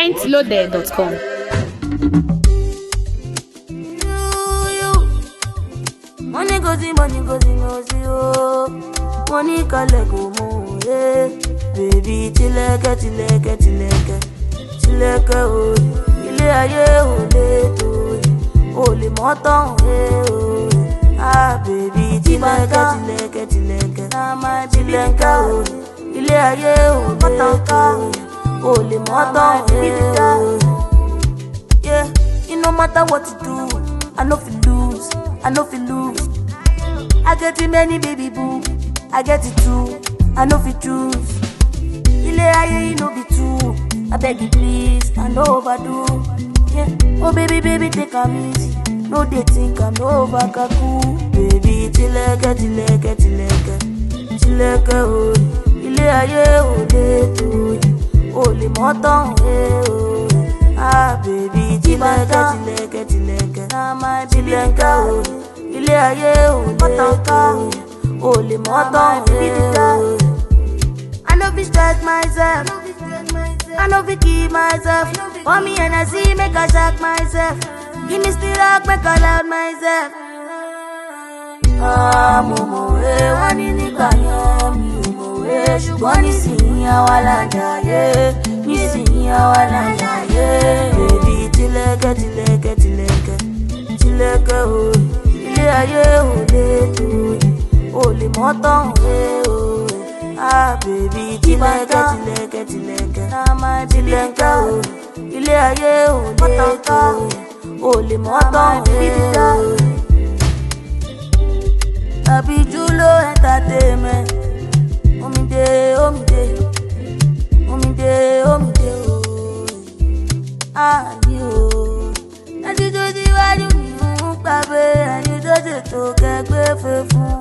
Entloaded.com. Money goes, oh. Money kaleko mo, eh. Baby, tileke, oh. Ile aye ole to, ole moton, oh. Ah, baby, tileke, nama tileke, oh. Ile aye ole to, ole moton, oh. Yeah, it no matter what you do, I know fi lose. I get too many baby boo, I get it too, I know fi choose. Ile aye no be true, I beg you please, I no overdo. Yeah, oh baby take a easy, no they think I'm over kaku. Baby tileke, oh. Ile aye ole to, ole moton, oh. Ah baby tileke, nama tileke, oh. Ile aye ole to, ole moton, oh. I know fi stress myself, I know fi keep myself. For me and I see make I shock myself. Give me still rock, make I loud myself. Ah, momo, wani ni kanyo, mi momo, ṣùgbọ́n nísìnyí àwa là ń jayé, nísìnyí àwa là ń jayé. Baby, tileke, oh. Ile aye ole to, ole moton, oh. Ah, baby, tileke, nama tileke, oh. Ile aye ole to, ole moton, oh. Abi Julo Entertainment, omide, oh. Ah, you. Ajijoji wa ni mi mú pàbẹ, ajijoji tó kẹgbẹ́ fẹ́ fún.